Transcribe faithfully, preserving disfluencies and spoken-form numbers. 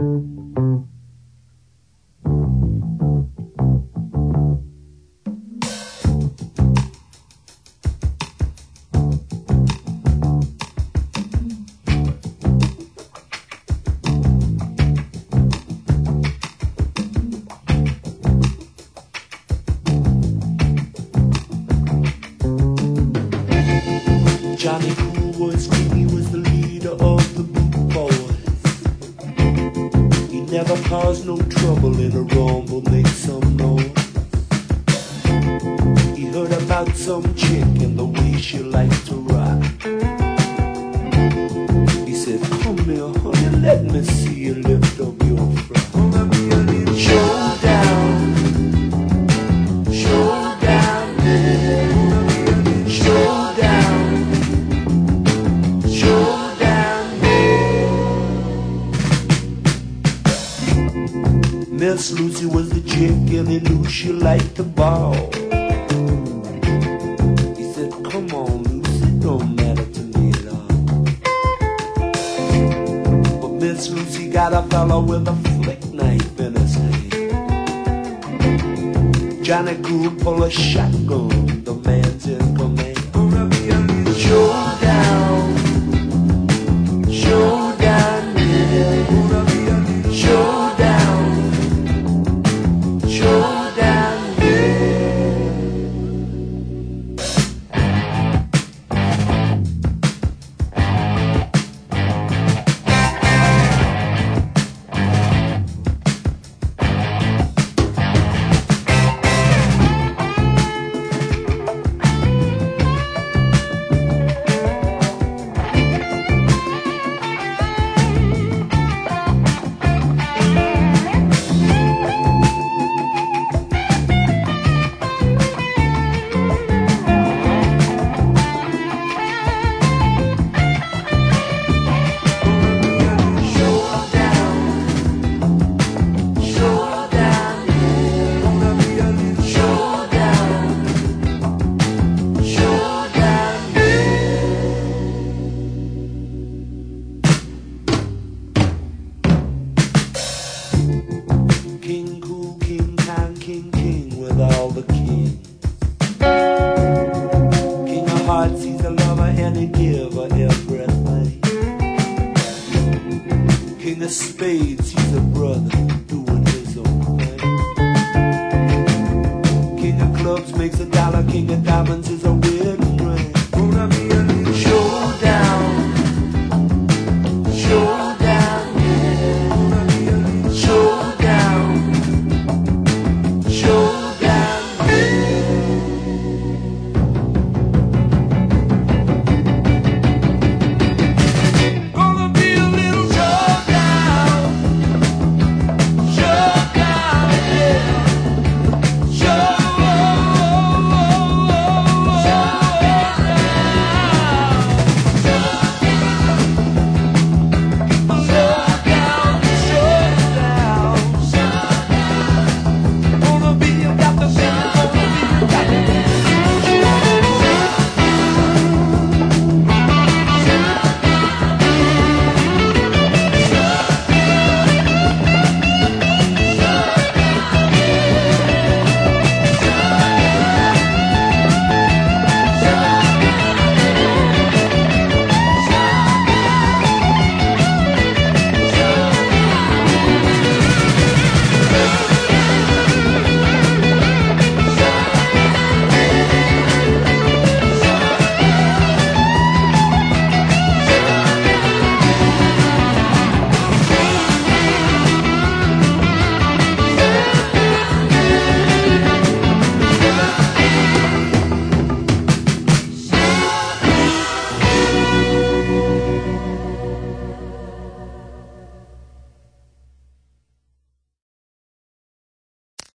Johnny Cool was king, he was the leader of the Boot Boys. He never caused no trouble in a rumble, make some noise. He heard about some chick and the way she liked to rock. He said, come here, honey, let me see you lift up your frock. Showdown, showdown, yeah. Showdown, showdown, yeah. Miss Lucy was the chick and he knew she liked the ball. He said, come on, Lucy, don't matter to me at all. But Miss Lucy got a fella with a flick knife in his hand. Johnny Cool pull a shotgun, the man's in command. Showdown, showdown, yeah. Showdown, showdown, King Cool, King Kong, King King with all the kings. King of Hearts, he's a lover and he give her everything. King of Spades, he's a brother doing his own thing. King of Clubs makes a dollar, King of Diamonds is a weird